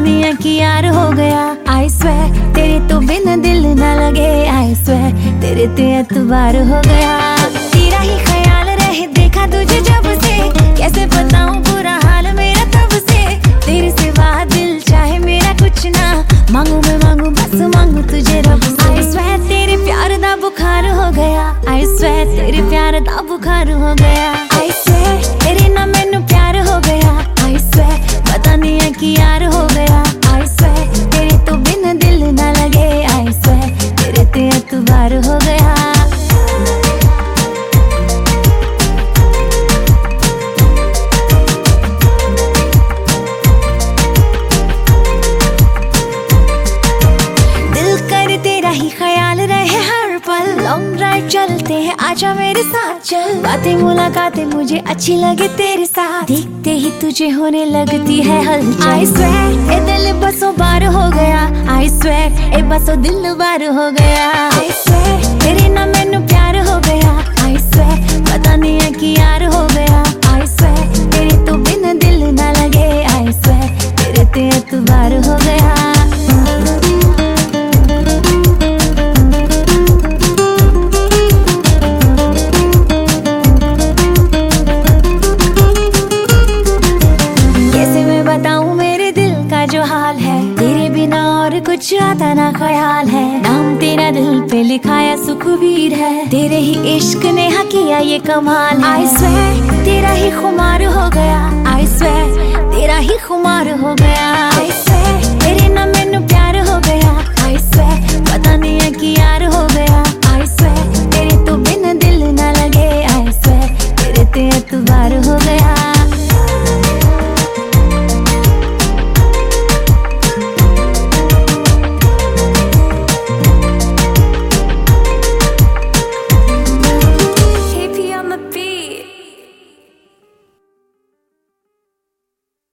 नहीं है कि यार हो गया। आई स्वेयर तेरे तो बिन दिल ना लगे। आई स्वेयर तेरे ते एतबार हो गया। तेरा ही ख्याल रहे देखा तुझे जब से, कैसे बताऊं बुरा हाल मेरा तब से। तेरे सिवा दिल चाहे मेरा कुछ ना, मांगू मैं मांगू बस मांगू तुझे रब से। आई स्वेयर तेरे प्यार दा बुखार हो गया। आई स्वेयर तेरे प्यार दा बुखार हो गया। आई स्वेयर तेरे ना मैनू प्यार हो गया। आई स्वेयर पता नहीं है कि यार हो गया। आई स्वेयर तेरे तो बिन दिल ना लगे। आई स्वेयर तेरे ते एतबार हो गया। तेरा ही ख्याल रहे हर पल, लॉन्ग ड्राइव चलते हैं आजा मेरे साथ चल। बातें मुलाकातें मुझे अच्छी लगे तेरे साथ, देखते ही तुझे होने लगती है हलचल। आई स्वेयर ए दिल बसों बार हो गया। आई स्वेयर ए बसों दिल बार हो गया। आई स्वेयर तेरे ना मैनू प्यार हो गया। आई स्वेयर पता नहीं है कि यार हो गया। आई स्वेयर तेरे तो बिन दिल ना लगे। आई स्वेयर तेरे ते एतबार हो गया। जो हाल है तेरे बिना और कुछ आता ना ख्याल है। नाम तेरा दिल पे लिखाया सुखवीर है। तेरे ही इश्क ने हाँ किया ये कमाल है। आई स्वेयर तेरा ही खुमार हो गया। आई स्वेयर तेरा ही खुमार हो गया।